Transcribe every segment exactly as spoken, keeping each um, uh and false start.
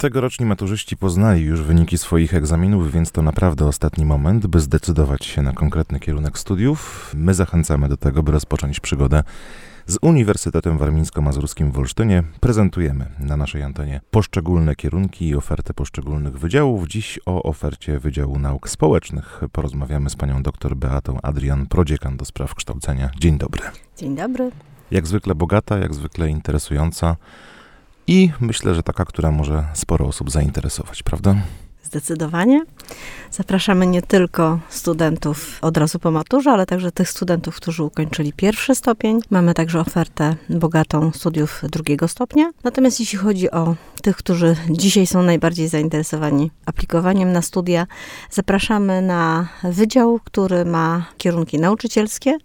Tegoroczni maturzyści poznali już wyniki swoich egzaminów, więc to naprawdę ostatni moment, by zdecydować się na konkretny kierunek studiów. My zachęcamy do tego, by rozpocząć przygodę z Uniwersytetem Warmińsko-Mazurskim w Olsztynie. Prezentujemy na naszej antenie poszczególne kierunki i ofertę poszczególnych wydziałów. Dziś o ofercie Wydziału Nauk Społecznych porozmawiamy z panią dr Beatą Adrian, prodziekan do spraw kształcenia. Dzień dobry. Dzień dobry. Jak zwykle bogata, jak zwykle interesująca i myślę, że taka, która może sporo osób zainteresować, prawda? Zdecydowanie. Zapraszamy nie tylko studentów od razu po maturze, ale także tych studentów, którzy ukończyli pierwszy stopień. Mamy także ofertę bogatą studiów drugiego stopnia. Natomiast jeśli chodzi o tych, którzy dzisiaj są najbardziej zainteresowani aplikowaniem na studia, zapraszamy na wydział, który ma kierunki nauczycielskie,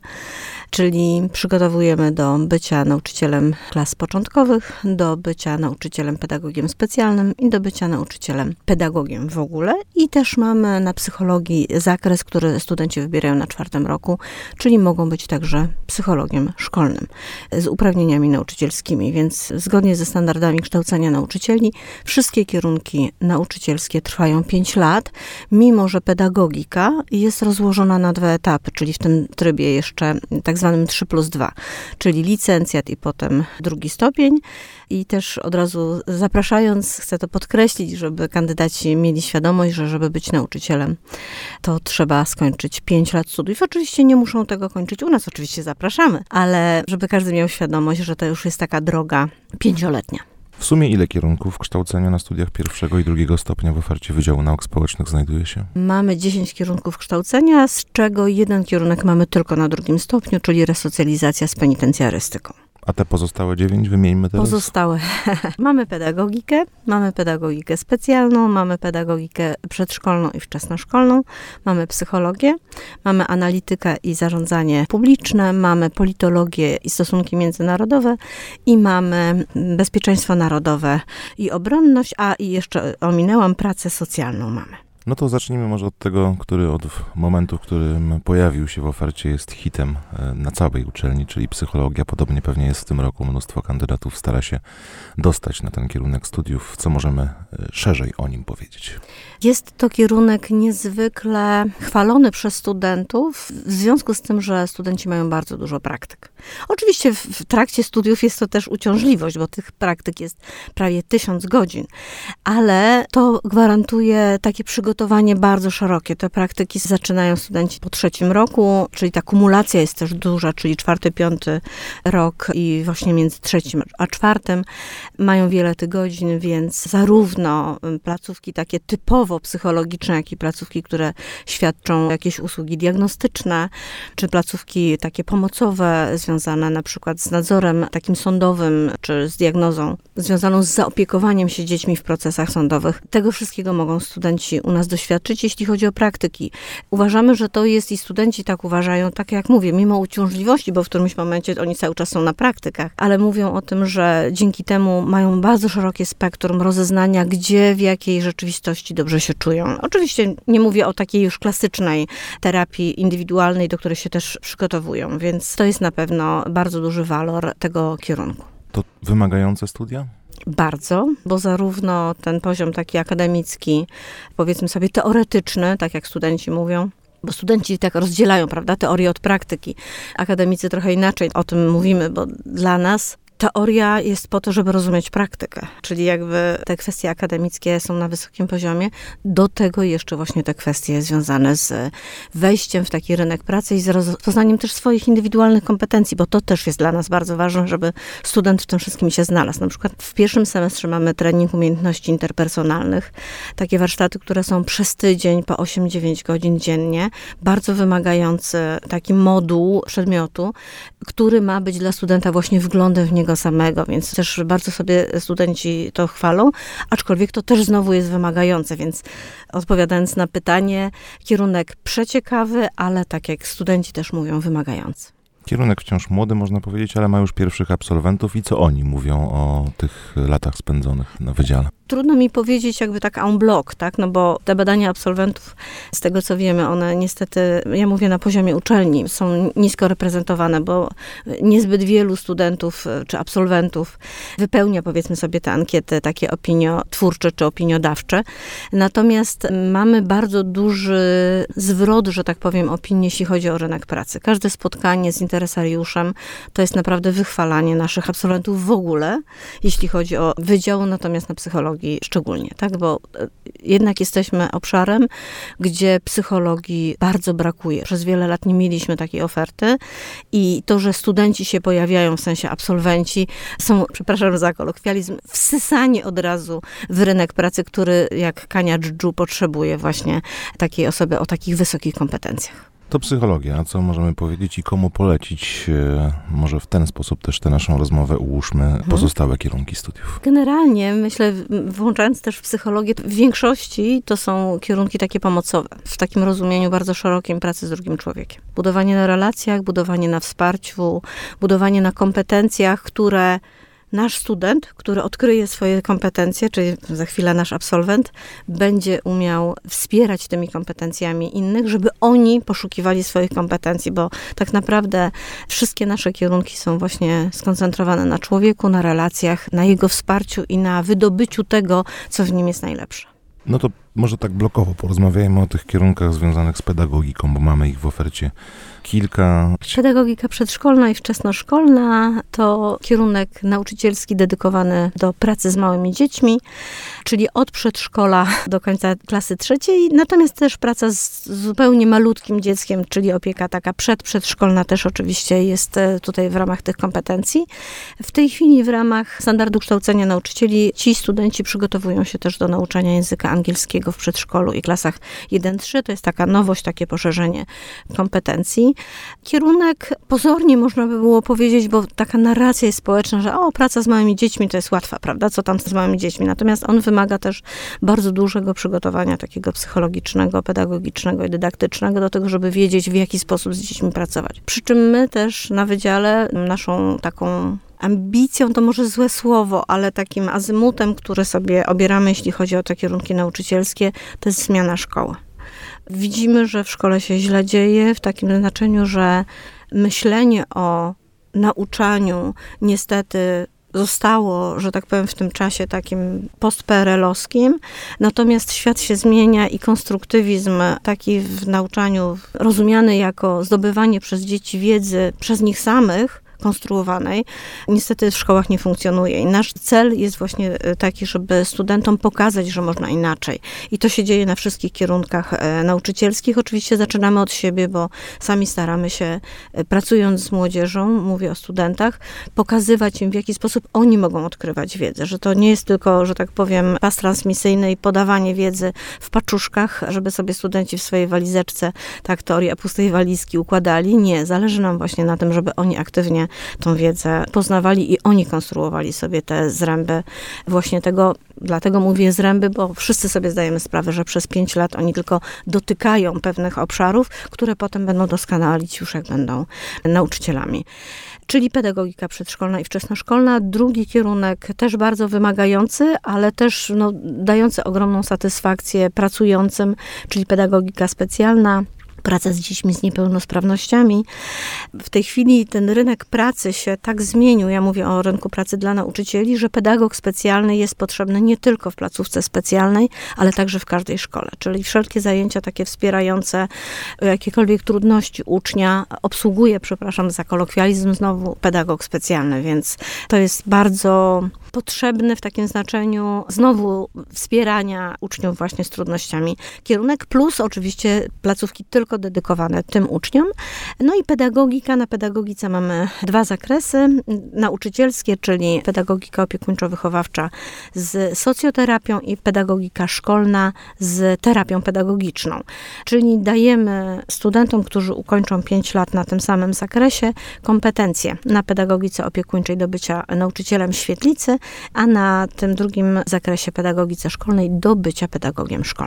czyli przygotowujemy do bycia nauczycielem klas początkowych, do bycia nauczycielem pedagogiem specjalnym i do bycia nauczycielem pedagogiem w ogóle. I też mamy na psychologii zakres, który studenci wybierają na czwartym roku, czyli mogą być także psychologiem szkolnym z uprawnieniami nauczycielskimi, więc zgodnie ze standardami kształcenia nauczycieli wszystkie kierunki nauczycielskie trwają pięć lat, mimo że pedagogika jest rozłożona na dwa etapy, czyli w tym trybie jeszcze tak zwanym trzy plus dwa, czyli licencjat i potem drugi stopień. I też od razu zapraszając, chcę to podkreślić, żeby kandydaci mieli świadomość, że żeby być nauczycielem, to trzeba skończyć pięć lat studiów. Oczywiście nie muszą tego kończyć u nas, oczywiście zapraszamy, ale żeby każdy miał świadomość, że to już jest taka droga pięcioletnia. W sumie ile kierunków kształcenia na studiach pierwszego i drugiego stopnia w ofercie Wydziału Nauk Społecznych znajduje się? Mamy dziesięć kierunków kształcenia, z czego jeden kierunek mamy tylko na drugim stopniu, czyli resocjalizacja z penitencjarystyką. A te pozostałe dziewięć wymieńmy teraz? Pozostałe. Mamy pedagogikę, mamy pedagogikę specjalną, mamy pedagogikę przedszkolną i wczesnoszkolną, mamy psychologię, mamy analitykę i zarządzanie publiczne, mamy politologię i stosunki międzynarodowe i mamy bezpieczeństwo narodowe i obronność, a i jeszcze ominęłam pracę socjalną mamy. No to zacznijmy może od tego, który od momentu, w którym pojawił się w ofercie, jest hitem na całej uczelni, czyli psychologia. Podobnie pewnie jest w tym roku. Mnóstwo kandydatów stara się dostać na ten kierunek studiów. Co możemy szerzej o nim powiedzieć? Jest to kierunek niezwykle chwalony przez studentów, w związku z tym, że studenci mają bardzo dużo praktyk. Oczywiście w, w trakcie studiów jest to też uciążliwość, bo tych praktyk jest prawie tysiąc godzin, ale to gwarantuje takie przygotowanie bardzo szerokie. Te praktyki zaczynają studenci po trzecim roku, czyli ta kumulacja jest też duża, czyli czwarty, piąty rok i właśnie między trzecim a czwartym mają wiele tych godzin, więc zarówno placówki takie typowo psychologiczne, jak i placówki, które świadczą jakieś usługi diagnostyczne, czy placówki takie pomocowe, związane na przykład z nadzorem takim sądowym, czy z diagnozą, związaną z zaopiekowaniem się dziećmi w procesach sądowych. Tego wszystkiego mogą studenci u nas doświadczyć, jeśli chodzi o praktyki. Uważamy, że to jest i studenci tak uważają, tak jak mówię, mimo uciążliwości, bo w którymś momencie oni cały czas są na praktykach, ale mówią o tym, że dzięki temu mają bardzo szerokie spektrum rozeznania, gdzie, w jakiej rzeczywistości dobrze się czują. Oczywiście nie mówię o takiej już klasycznej terapii indywidualnej, do której się też przygotowują, więc to jest na pewno bardzo duży walor tego kierunku. To wymagające studia? Bardzo, bo zarówno ten poziom taki akademicki, powiedzmy sobie teoretyczny, tak jak studenci mówią, bo studenci tak rozdzielają, prawda, teorię od praktyki. Akademicy trochę inaczej o tym mówimy, bo dla nas teoria jest po to, żeby rozumieć praktykę, czyli jakby te kwestie akademickie są na wysokim poziomie. Do tego jeszcze właśnie te kwestie związane z wejściem w taki rynek pracy i z rozpoznaniem też swoich indywidualnych kompetencji, bo to też jest dla nas bardzo ważne, żeby student w tym wszystkim się znalazł. Na przykład w pierwszym semestrze mamy trening umiejętności interpersonalnych, takie warsztaty, które są przez tydzień po osiem dziewięć godzin dziennie, bardzo wymagający taki moduł przedmiotu, który ma być dla studenta właśnie wglądem w niego samego, więc też bardzo sobie studenci to chwalą, aczkolwiek to też znowu jest wymagające, więc odpowiadając na pytanie, kierunek przeciekawy, ale tak jak studenci też mówią, wymagający. Kierunek wciąż młody, można powiedzieć, ale ma już pierwszych absolwentów. I co oni mówią o tych latach spędzonych na wydziale? Trudno mi powiedzieć jakby tak en bloc, tak, no bo te badania absolwentów, z tego co wiemy, one niestety, ja mówię na poziomie uczelni, są nisko reprezentowane, bo niezbyt wielu studentów czy absolwentów wypełnia, powiedzmy sobie, te ankiety takie opiniotwórcze czy opiniodawcze. Natomiast mamy bardzo duży zwrot, że tak powiem, opinii, jeśli chodzi o rynek pracy. Każde spotkanie z interesariuszem to jest naprawdę wychwalanie naszych absolwentów w ogóle, jeśli chodzi o wydział, natomiast na psychologii szczególnie, tak, bo jednak jesteśmy obszarem, gdzie psychologii bardzo brakuje. Przez wiele lat nie mieliśmy takiej oferty i to, że studenci się pojawiają, w sensie absolwenci, są, przepraszam za kolokwializm, wsysani od razu w rynek pracy, który jak kania dżdżu potrzebuje właśnie takiej osoby o takich wysokich kompetencjach. To psychologia. A co możemy powiedzieć i komu polecić? Może w ten sposób też tę naszą rozmowę ułóżmy mhm. pozostałe kierunki studiów. Generalnie, myślę, włączając też psychologię, w większości to są kierunki takie pomocowe. W takim rozumieniu bardzo szerokim pracy z drugim człowiekiem. Budowanie na relacjach, budowanie na wsparciu, budowanie na kompetencjach, które nasz student, który odkryje swoje kompetencje, czyli za chwilę nasz absolwent, będzie umiał wspierać tymi kompetencjami innych, żeby oni poszukiwali swoich kompetencji, bo tak naprawdę wszystkie nasze kierunki są właśnie skoncentrowane na człowieku, na relacjach, na jego wsparciu i na wydobyciu tego, co w nim jest najlepsze. No to może tak blokowo porozmawiajmy o tych kierunkach związanych z pedagogiką, bo mamy ich w ofercie kilka. Pedagogika przedszkolna i wczesnoszkolna to kierunek nauczycielski dedykowany do pracy z małymi dziećmi, czyli od przedszkola do końca klasy trzeciej, natomiast też praca z zupełnie malutkim dzieckiem, czyli opieka taka przedprzedszkolna też oczywiście jest tutaj w ramach tych kompetencji. W tej chwili w ramach standardu kształcenia nauczycieli ci studenci przygotowują się też do nauczania języka angielskiego w przedszkolu i klasach jeden trzy. To jest taka nowość, takie poszerzenie kompetencji. Kierunek pozornie można by było powiedzieć, bo taka narracja jest społeczna, że o, praca z małymi dziećmi to jest łatwa, prawda? Co tam z małymi dziećmi? Natomiast on wymaga też bardzo dużego przygotowania takiego psychologicznego, pedagogicznego i dydaktycznego do tego, żeby wiedzieć, w jaki sposób z dziećmi pracować. Przy czym my też na wydziale naszą taką ambicją to może złe słowo, ale takim azymutem, który sobie obieramy, jeśli chodzi o te kierunki nauczycielskie, to jest zmiana szkoły. Widzimy, że w szkole się źle dzieje, w takim znaczeniu, że myślenie o nauczaniu niestety zostało, że tak powiem, w tym czasie takim post-P R L-owskim, natomiast świat się zmienia i konstruktywizm taki w nauczaniu rozumiany jako zdobywanie przez dzieci wiedzy przez nich samych, konstruowanej, niestety w szkołach nie funkcjonuje. I nasz cel jest właśnie taki, żeby studentom pokazać, że można inaczej. I to się dzieje na wszystkich kierunkach nauczycielskich. Oczywiście zaczynamy od siebie, bo sami staramy się, pracując z młodzieżą, mówię o studentach, pokazywać im, w jaki sposób oni mogą odkrywać wiedzę. Że to nie jest tylko, że tak powiem, pas transmisyjny i podawanie wiedzy w paczuszkach, żeby sobie studenci w swojej walizeczce, tak teoria pustej walizki układali. Nie, zależy nam właśnie na tym, żeby oni aktywnie tą wiedzę poznawali i oni konstruowali sobie te zręby właśnie tego, dlatego mówię zręby, bo wszyscy sobie zdajemy sprawę, że przez pięć lat oni tylko dotykają pewnych obszarów, które potem będą doskonalić już jak będą nauczycielami. Czyli pedagogika przedszkolna i wczesnoszkolna. Drugi kierunek też bardzo wymagający, ale też no, dający ogromną satysfakcję pracującym, czyli pedagogika specjalna. Praca z dziećmi z niepełnosprawnościami. W tej chwili ten rynek pracy się tak zmienił, ja mówię o rynku pracy dla nauczycieli, że pedagog specjalny jest potrzebny nie tylko w placówce specjalnej, ale także w każdej szkole. Czyli wszelkie zajęcia takie wspierające jakiekolwiek trudności ucznia obsługuje, przepraszam za kolokwializm, znowu pedagog specjalny, więc to jest bardzo potrzebny w takim znaczeniu znowu wspierania uczniów właśnie z trudnościami kierunek, plus oczywiście placówki tylko dedykowane tym uczniom. No i pedagogika. Na pedagogice mamy dwa zakresy nauczycielskie, czyli pedagogika opiekuńczo-wychowawcza z socjoterapią i pedagogika szkolna z terapią pedagogiczną. Czyli dajemy studentom, którzy ukończą pięć lat na tym samym zakresie, kompetencje na pedagogice opiekuńczej do bycia nauczycielem świetlicy, a na tym drugim zakresie pedagogice szkolnej do bycia pedagogiem szkolnym.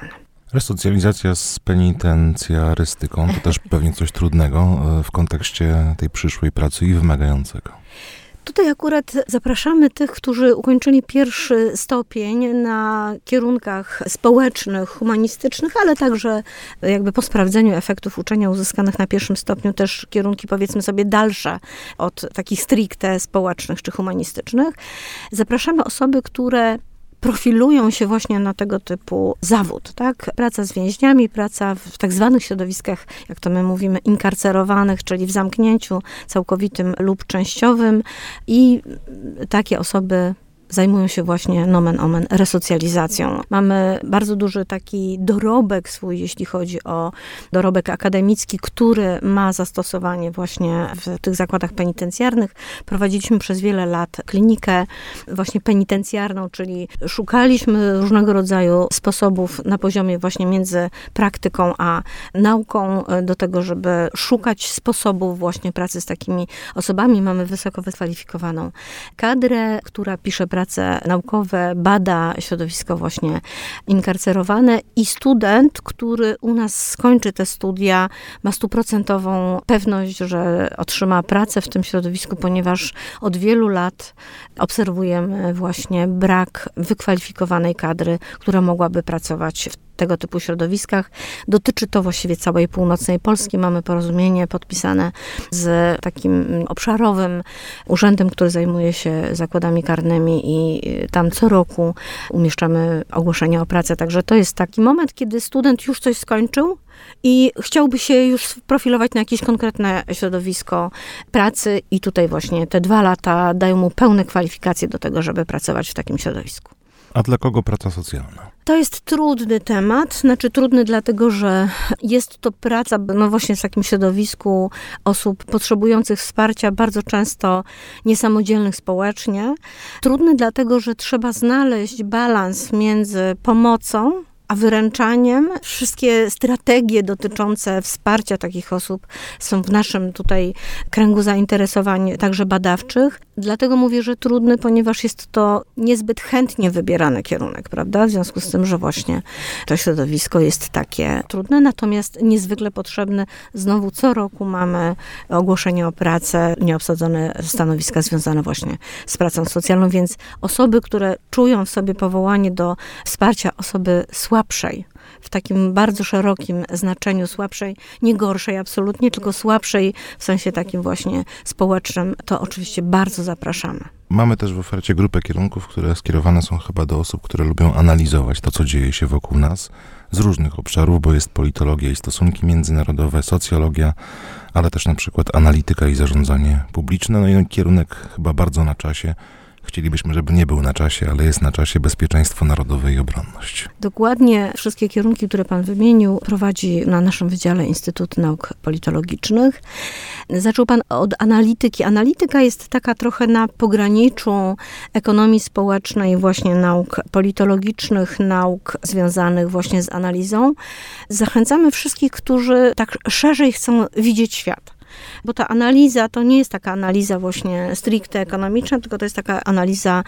Resocjalizacja z penitencjarystyką to też pewnie coś trudnego w kontekście tej przyszłej pracy i wymagającego. Tutaj akurat zapraszamy tych, którzy ukończyli pierwszy stopień na kierunkach społecznych, humanistycznych, ale także jakby po sprawdzeniu efektów uczenia uzyskanych na pierwszym stopniu też kierunki, powiedzmy sobie, dalsze od takich stricte społecznych czy humanistycznych. Zapraszamy osoby, które profilują się właśnie na tego typu zawód, tak? Praca z więźniami, praca w tak zwanych środowiskach, jak to my mówimy, inkarcerowanych, czyli w zamknięciu całkowitym lub częściowym i takie osoby zajmują się właśnie nomen omen resocjalizacją. Mamy bardzo duży taki dorobek swój, jeśli chodzi o dorobek akademicki, który ma zastosowanie właśnie w tych zakładach penitencjarnych. Prowadziliśmy przez wiele lat klinikę właśnie penitencjarną, czyli szukaliśmy różnego rodzaju sposobów na poziomie właśnie między praktyką a nauką do tego, żeby szukać sposobów właśnie pracy z takimi osobami. Mamy wysoko wykwalifikowaną kadrę, która pisze pracę prace naukowe, bada środowisko właśnie inkarcerowane i student, który u nas skończy te studia, ma stuprocentową pewność, że otrzyma pracę w tym środowisku, ponieważ od wielu lat obserwujemy właśnie brak wykwalifikowanej kadry, która mogłaby pracować w tego typu środowiskach. Dotyczy to właściwie całej północnej Polski. Mamy porozumienie podpisane z takim obszarowym urzędem, który zajmuje się zakładami karnymi i tam co roku umieszczamy ogłoszenia o pracę. Także to jest taki moment, kiedy student już coś skończył i chciałby się już profilować na jakieś konkretne środowisko pracy i tutaj właśnie te dwa lata dają mu pełne kwalifikacje do tego, żeby pracować w takim środowisku. A dla kogo praca socjalna? To jest trudny temat, znaczy trudny dlatego, że jest to praca, no właśnie w takim środowisku osób potrzebujących wsparcia, bardzo często niesamodzielnych społecznie. Trudny dlatego, że trzeba znaleźć balans między pomocą a wyręczaniem. Wszystkie strategie dotyczące wsparcia takich osób są w naszym tutaj kręgu zainteresowań, także badawczych. Dlatego mówię, że trudny, ponieważ jest to niezbyt chętnie wybierany kierunek, prawda? W związku z tym, że właśnie to środowisko jest takie trudne, natomiast niezwykle potrzebne. Znowu co roku mamy ogłoszenie o pracę, nieobsadzone stanowiska związane właśnie z pracą socjalną, więc osoby, które czują w sobie powołanie do wsparcia osoby słabszej, w takim bardzo szerokim znaczeniu słabszej, nie gorszej absolutnie, tylko słabszej w sensie takim właśnie społecznym, to oczywiście bardzo zapraszamy. Mamy też w ofercie grupę kierunków, które skierowane są chyba do osób, które lubią analizować to, co dzieje się wokół nas z różnych obszarów, bo jest politologia i stosunki międzynarodowe, socjologia, ale też na przykład analityka i zarządzanie publiczne. No i kierunek chyba bardzo na czasie. Chcielibyśmy, żeby nie był na czasie, ale jest na czasie bezpieczeństwo narodowe i obronność. Dokładnie wszystkie kierunki, które pan wymienił, prowadzi na naszym Wydziale Instytut Nauk Politologicznych. Zaczął pan od analityki. Analityka jest taka trochę na pograniczu ekonomii społecznej, właśnie nauk politologicznych, nauk związanych właśnie z analizą. Zachęcamy wszystkich, którzy tak szerzej chcą widzieć świat. Bo ta analiza to nie jest taka analiza właśnie stricte ekonomiczna, tylko to jest taka analiza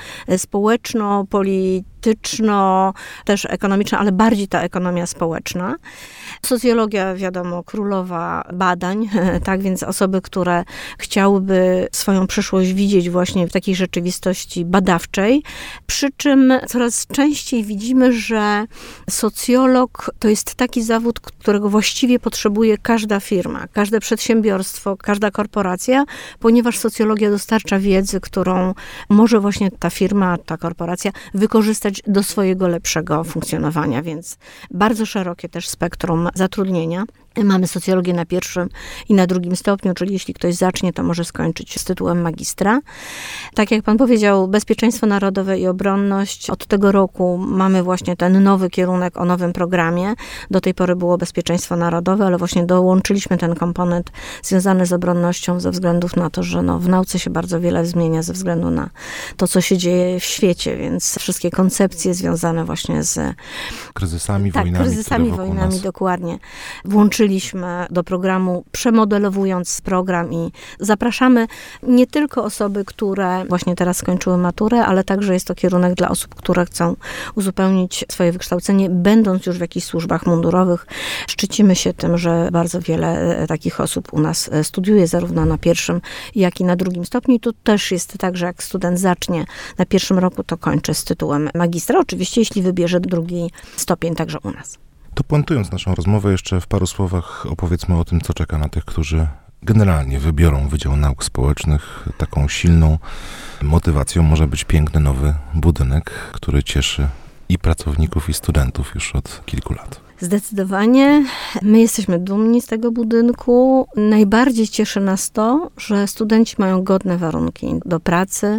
społeczno-polityczno, też ekonomiczna, ale bardziej ta ekonomia społeczna. Socjologia, wiadomo, królowa badań, tak więc osoby, które chciałyby swoją przyszłość widzieć właśnie w takiej rzeczywistości badawczej, przy czym coraz częściej widzimy, że socjolog to jest taki zawód, którego właściwie potrzebuje każda firma, każde przedsiębiorstwo, każda korporacja, ponieważ socjologia dostarcza wiedzy, którą może właśnie ta firma, ta korporacja wykorzystać do swojego lepszego funkcjonowania, więc bardzo szerokie też spektrum zatrudnienia. Mamy socjologię na pierwszym i na drugim stopniu, czyli jeśli ktoś zacznie, to może skończyć z tytułem magistra. Tak jak pan powiedział, bezpieczeństwo narodowe i obronność. Od tego roku mamy właśnie ten nowy kierunek o nowym programie. Do tej pory było bezpieczeństwo narodowe, ale właśnie dołączyliśmy ten komponent związany z obronnością ze względów na to, że no, w nauce się bardzo wiele zmienia ze względu na to, co się dzieje w świecie, więc wszystkie koncepcje koncepcje związane właśnie z kryzysami, tak, wojnami, kryzysami, które wokół wojnami, nas. dokładnie. Włączyliśmy do programu, przemodelowując program i zapraszamy nie tylko osoby, które właśnie teraz skończyły maturę, ale także jest to kierunek dla osób, które chcą uzupełnić swoje wykształcenie, będąc już w jakichś służbach mundurowych. Szczycimy się tym, że bardzo wiele takich osób u nas studiuje, zarówno na pierwszym, jak i na drugim stopniu. I tu też jest tak, że jak student zacznie na pierwszym roku, to kończy z tytułem magistra. Oczywiście, jeśli wybierze drugi stopień, także u nas. To puentując naszą rozmowę, jeszcze w paru słowach opowiedzmy o tym, co czeka na tych, którzy generalnie wybiorą Wydział Nauk Społecznych. Taką silną motywacją może być piękny nowy budynek, który cieszy i pracowników, i studentów już od kilku lat. Zdecydowanie. My jesteśmy dumni z tego budynku. Najbardziej cieszy nas to, że studenci mają godne warunki do pracy.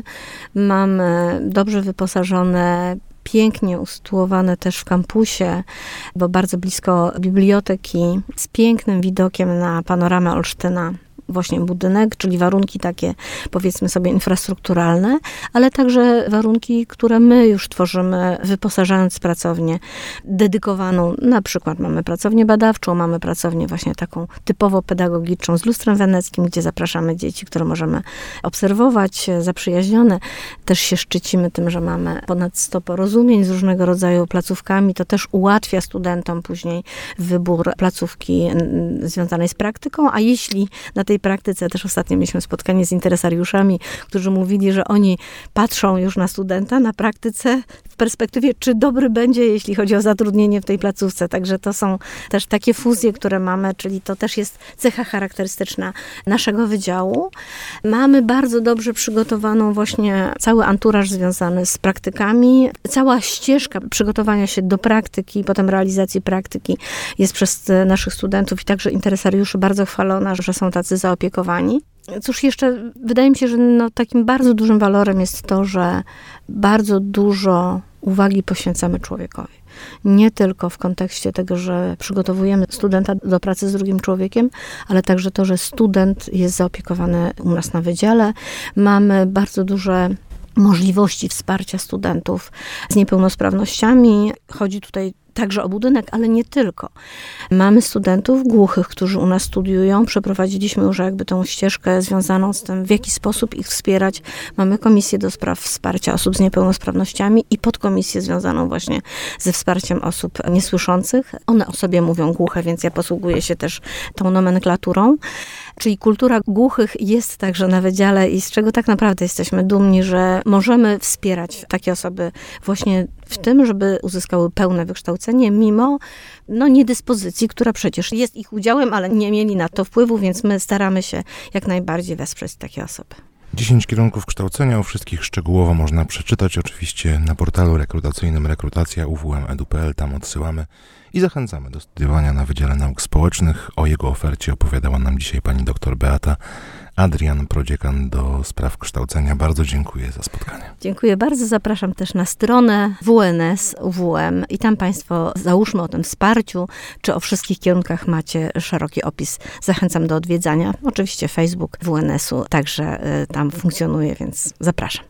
Mamy dobrze wyposażone, pięknie usytuowane też w kampusie, bo bardzo blisko biblioteki, z pięknym widokiem na panoramę Olsztyna. Właśnie budynek, czyli warunki takie, powiedzmy sobie, infrastrukturalne, ale także warunki, które my już tworzymy, wyposażając pracownię dedykowaną. Na przykład mamy pracownię badawczą, mamy pracownię właśnie taką typowo pedagogiczną z lustrem weneckim, gdzie zapraszamy dzieci, które możemy obserwować, zaprzyjaźnione. Też się szczycimy tym, że mamy ponad sto porozumień z różnego rodzaju placówkami. To też ułatwia studentom później wybór placówki związanej z praktyką, a jeśli na tej praktyce, też ostatnio mieliśmy spotkanie z interesariuszami, którzy mówili, że oni patrzą już na studenta na praktyce w perspektywie, czy dobry będzie, jeśli chodzi o zatrudnienie w tej placówce. Także to są też takie fuzje, które mamy, czyli to też jest cecha charakterystyczna naszego wydziału. Mamy bardzo dobrze przygotowaną właśnie cały anturaż związany z praktykami. Cała ścieżka przygotowania się do praktyki, potem realizacji praktyki jest przez naszych studentów i także interesariuszy bardzo chwalona, że są tacy zaopiekowani. Cóż jeszcze, wydaje mi się, że no, takim bardzo dużym walorem jest to, że bardzo dużo uwagi poświęcamy człowiekowi. Nie tylko w kontekście tego, że przygotowujemy studenta do pracy z drugim człowiekiem, ale także to, że student jest zaopiekowany u nas na wydziale. Mamy bardzo duże możliwości wsparcia studentów z niepełnosprawnościami. Chodzi tutaj także o budynek, ale nie tylko. Mamy studentów głuchych, którzy u nas studiują. Przeprowadziliśmy już jakby tą ścieżkę związaną z tym, w jaki sposób ich wspierać. Mamy komisję do spraw wsparcia osób z niepełnosprawnościami i podkomisję związaną właśnie ze wsparciem osób niesłyszących. One o sobie mówią głuche, więc ja posługuję się też tą nomenklaturą. Czyli kultura głuchych jest także na wydziale i z czego tak naprawdę jesteśmy dumni, że możemy wspierać takie osoby właśnie w tym, żeby uzyskały pełne wykształcenie, mimo no, niedyspozycji, która przecież jest ich udziałem, ale nie mieli na to wpływu, więc my staramy się jak najbardziej wesprzeć takie osoby. dziesięć kierunków kształcenia, o wszystkich szczegółowo można przeczytać oczywiście na portalu rekrutacyjnym rekrutacja u w m edu kropka p l, tam odsyłamy i zachęcamy do studiowania na Wydziale Nauk Społecznych. O jego ofercie opowiadała nam dzisiaj pani dr Beata Adrian, prodziekan do spraw kształcenia. Bardzo dziękuję za spotkanie. Dziękuję bardzo. Zapraszam też na stronę W N S U W M i tam państwo, załóżmy o tym wsparciu, czy o wszystkich kierunkach macie szeroki opis. Zachęcam do odwiedzania. Oczywiście Facebook W N S u także y, tam funkcjonuje, więc zapraszam.